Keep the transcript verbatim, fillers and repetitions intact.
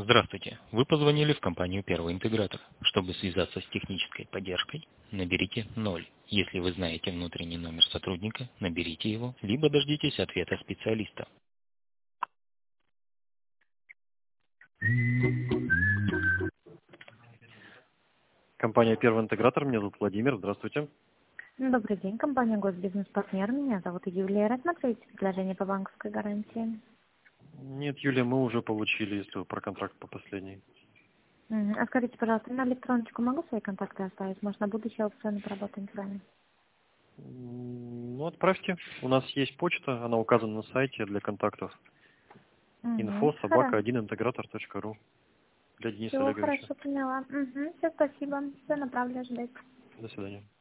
Здравствуйте. Вы позвонили в компанию «Первый интегратор». Чтобы связаться с технической поддержкой, наберите ноль. Если вы знаете внутренний номер сотрудника, наберите его, либо дождитесь ответа специалиста. Компания «Первый интегратор», меня зовут Владимир. Здравствуйте. Добрый день, компания «Госбизнес-партнер». Меня зовут Юлия. Рассмотрите предложение по банковской гарантии. Нет, Юлия, мы уже получили, если вы про контракт по последней. Мгм. А скажите, пожалуйста, на электроночку могу свои контакты оставить? Может, на будущее аукционы поработаем с вами? М, Ну, отправьте. У нас есть почта, она указана на сайте для контактов. Угу. инфо собака Хорошо. один интегратор точка ру для Дениса Все, Олеговича. хорошо, поняла. Угу. Все, спасибо. Все, направлю ждать. До свидания.